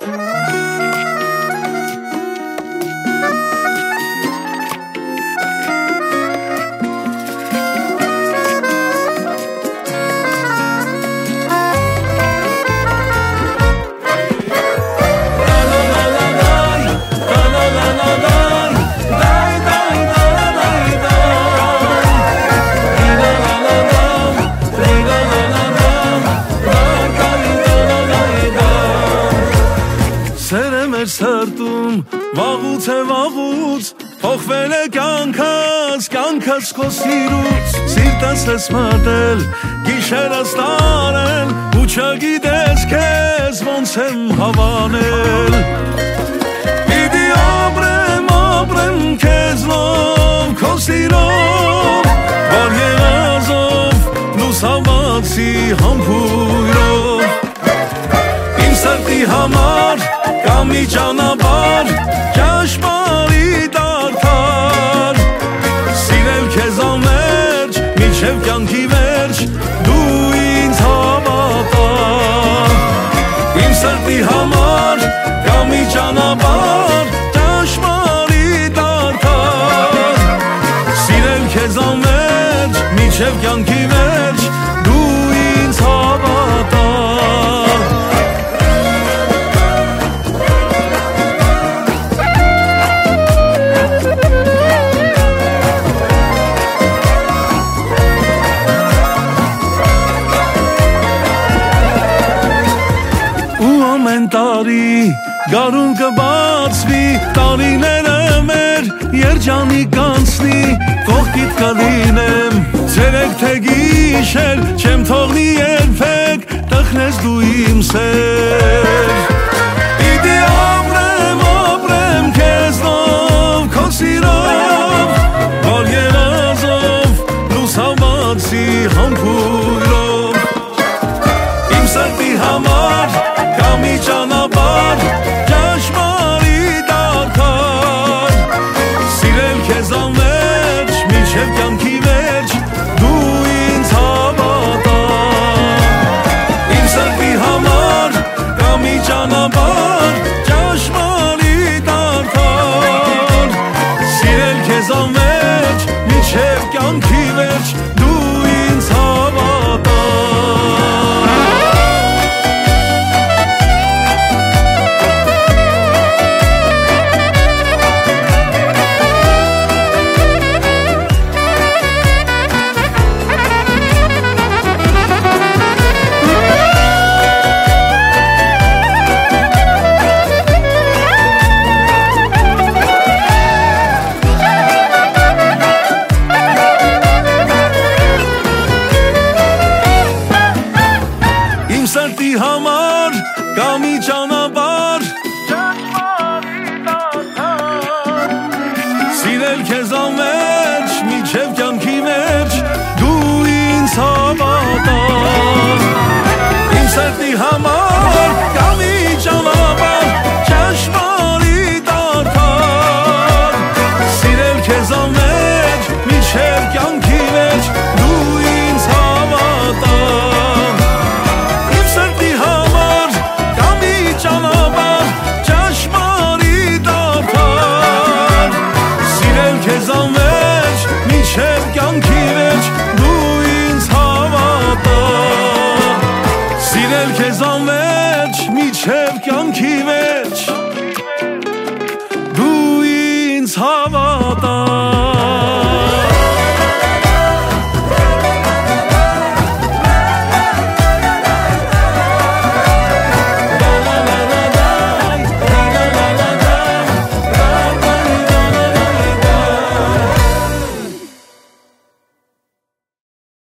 Վաղուց է վաղուց փոխվել է կյանքս քո սիրուց սիրտս ես մտել գիշերս տարել ու չգիտես քեզ ոնց եմ հավանել Պիտի ապրեմ քեզնով քո սիրով որ երազով լուսավորցի համբույրով Իմ սրտի համար Կա մի ճանապարհ ճաշպարի դարձար Սիրել քեզ ամերջ մինչև կյանքի վերջ դու ինձ հավատա Իմ սրտի համար կա մի ճանապարհ ճաշպարի դարձար Սիրել քեզ ամերջ մինչև կյանքի վերջ դու ինձ հավատա Գարուն կբացվի տարիները մեր երջանիկ կանցնի կողքիդ կլինեմ ցերեկ թե գիշեր չեմ թողնի երբեք տխնես դու իմ սեր Պիտի ապրեմ քեզնով քո սիրով որ երազով լուսավորցի համբույրով Իմ սրտի համար կա մի ճանապարհ Կյանքի վերջ դու ինձ հավատա Իմ սրտի համար կա մի ճանապարհ ճաշմարի դարձար Սիրել քեզ ամերջ մինչև կյանքի վերջ դու ինձ հավատա համար կա մի ճանապարհ Սիրել քեզ ամերջ մինչև կյանքի վերջ դու ինձ հավատա Իմ սրտի համար կա մի ճանապարհ ճաշմարի դարձար Սիրել քեզ ամերջ մինչև կյանքի վերջ դու ինձ հավատա Կյանքի վերջ դու ինձ հավատա Սիրել քեզ ամերջ մինչև կյանքի վերջ դու ինձ հավատա